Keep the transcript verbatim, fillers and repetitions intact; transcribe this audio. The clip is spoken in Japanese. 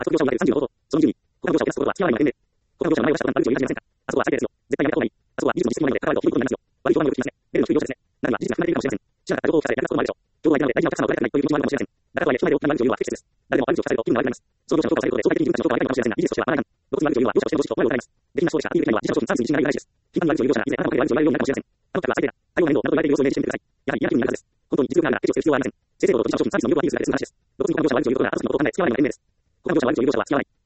あそこ業者を分けるさんじゅうのこと、その順に、他の業者を減らすことは付き合わないのが点で、他の業者の前を出したことに悪いという言い始めませんか。あそこは最低ですよ。絶対にやめた方がいい。あそこは技術の実質問題なので、関わるとひどいことになりますよ。悪い評判をよく聞きますね。レベルの低い業者ですね。何は事実が含まれているかもしれません。知らなかった情報を聞かせてやり出すこともあるでしょう。情報がやりなのでやり出すこともあるでしょう。情報相手なので大事な話なので大事なことになるという要望は不適切です。誰でも悪いという要望者は付き合わないという要望はよくあります。現実の話は ピーピーティー になります。その上昇が悪いという要望者は付き合わないという要望はよくあります。その上昇をされることで相対的に自分たちの評価が上がるかもしれませんが、技術としては合わない。露骨に悪いという要因は業者としての常識と我々はわかります。できなそうでした。ピーピーティー には自社商品サービスに自信がないらしいです。頻繁に悪いという要望者が以前あなたの声で悪いと言われるようになるかもしれません。あの方は最低だ。対応が面倒なので最低だ。対応が面倒などと言われている様子をイメージしてみてください。やはり医薬品に限らずです。本当に実力があるならケチをする必要はありません。先生ほど取り消し商品サービスの魅力は技術がです。素晴らしいです。露骨に他の業者は悪いということがあなたのことを考え付き合わないのが賢明です。他の業者は悪いという業者は付き合わない。